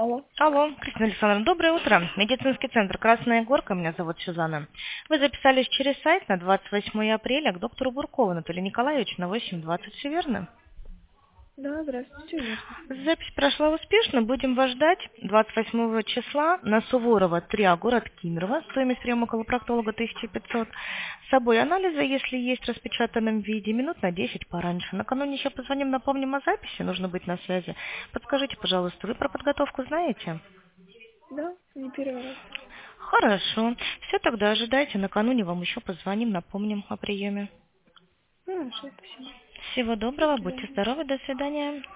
Алло. Алло, Кристина Александровна, доброе утро. Медицинский центр «Красная горка», меня зовут Сюзанна. Вы записались через сайт на 28 апреля к доктору Буркову Анатолию Николаевичу на 8:20, все верно? Да, здравствуйте, верно. Запись прошла успешно, будем вас ждать 28 числа на Суворова 3А, город Кемерово, стоимость приема колопроктолога 1500. С собой анализы, если есть в распечатанном виде, минут на 10 пораньше. Накануне еще позвоним, напомним о записи, нужно быть на связи. Подскажите, пожалуйста, вы про подготовку знаете? Да, не первый раз. Хорошо. Все, тогда ожидайте. Накануне вам еще позвоним, напомним о приеме. Хорошо, спасибо. Всего До доброго, будьте свидания. здоровы, до свидания.